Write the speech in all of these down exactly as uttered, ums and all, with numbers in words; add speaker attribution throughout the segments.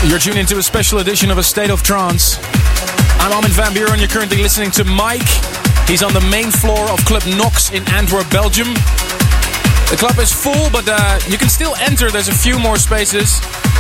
Speaker 1: You're tuned into a special edition of A State of Trance. I'm Armin van Buuren. You're currently listening to Mike. He's on the main floor of Club Nox in Antwerp, Belgium. The club is full, but uh, you can still enter. There's a few more spaces.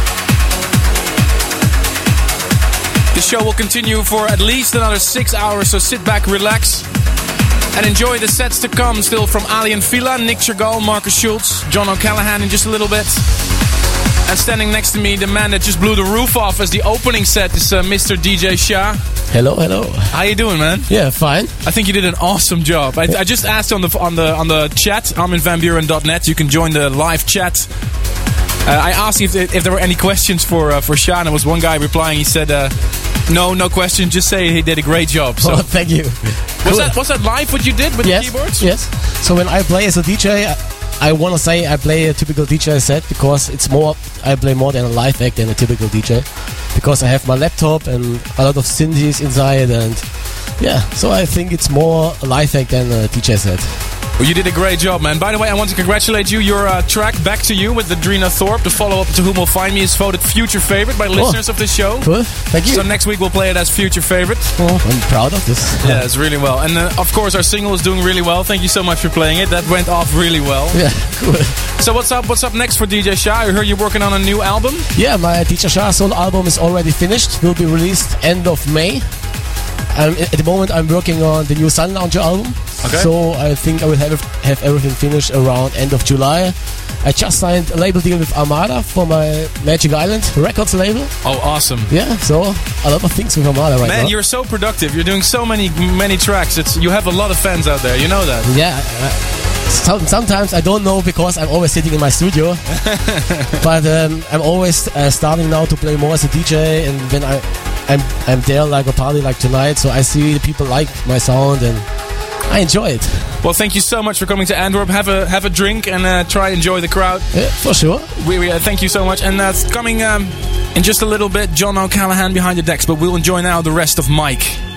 Speaker 1: The show will continue for at least another six hours, so sit back, relax, and enjoy the sets to come. Still from Alien Fila, Nick Chagall, Marcus Schultz, John O'Callaghan in just a little bit. And standing next to me, the man that just blew the roof off as the opening set is uh, Mister D J Shah.
Speaker 2: Hello, hello.
Speaker 1: How you doing, man?
Speaker 2: Yeah, fine.
Speaker 1: I think you did an awesome job. I, I just asked on the on the on the chat, armin van buuren dot net. You can join the live chat. Uh, I asked if if there were any questions for uh, for Shah, and there was one guy replying. He said, uh, "No, no question. Just say he did a great job." So,
Speaker 2: oh, thank you.
Speaker 1: Was
Speaker 2: cool.
Speaker 1: that was that live? What you did with
Speaker 2: yes,
Speaker 1: the keyboards?
Speaker 2: Yes. So when I play as a D J. I, I want to say I play a typical D J set because it's more, I play more than a live act than a typical D J. Because I have my laptop and a lot of synthes inside, and yeah, so I think it's more a live act than a D J set.
Speaker 1: Well, you did a great job, man. By the way, I want to congratulate you. Your uh, track, Back to You, with Adrena Thorpe, the follow-up to Whom Will Find Me, is voted Future Favorite by listeners oh, of this show.
Speaker 2: Cool, thank you.
Speaker 1: So next week we'll play it as Future Favorite.
Speaker 2: Oh, I'm proud of this.
Speaker 1: Yeah, it's really well. And uh, of course our single is doing really well. Thank you so much for playing it. That went off really well.
Speaker 2: Yeah, cool.
Speaker 1: So what's up What's up next for D J Shah? I heard you're working on a new album?
Speaker 2: Yeah, my D J Shah solo album is already finished. Will be released end of May. Um, at the moment I'm working on the new Sun Lounger album. Okay. So I think I will have have everything finished around end of July. I just signed a label deal with Armada for my Magic Island Records label.
Speaker 1: Oh, awesome.
Speaker 2: Yeah, so a lot of things with Armada right
Speaker 1: Man,
Speaker 2: now.
Speaker 1: Man, you're so productive. You're doing so many many tracks. It's You have a lot of fans out there. You know that.
Speaker 2: Yeah. Uh, so, sometimes I don't know because I'm always sitting in my studio. But um, I'm always uh, starting now to play more as a D J. And when I, I'm, I'm there like a party like tonight, so I see the people like my sound and I enjoy it.
Speaker 1: Well, thank you so much for coming to Antwerp. Have a have a drink and uh, try enjoy the crowd.
Speaker 2: Yeah, for sure.
Speaker 1: We, we uh, thank you so much. And uh, coming um, in just a little bit, John O'Callaghan behind the decks. But we'll enjoy now the rest of Mike.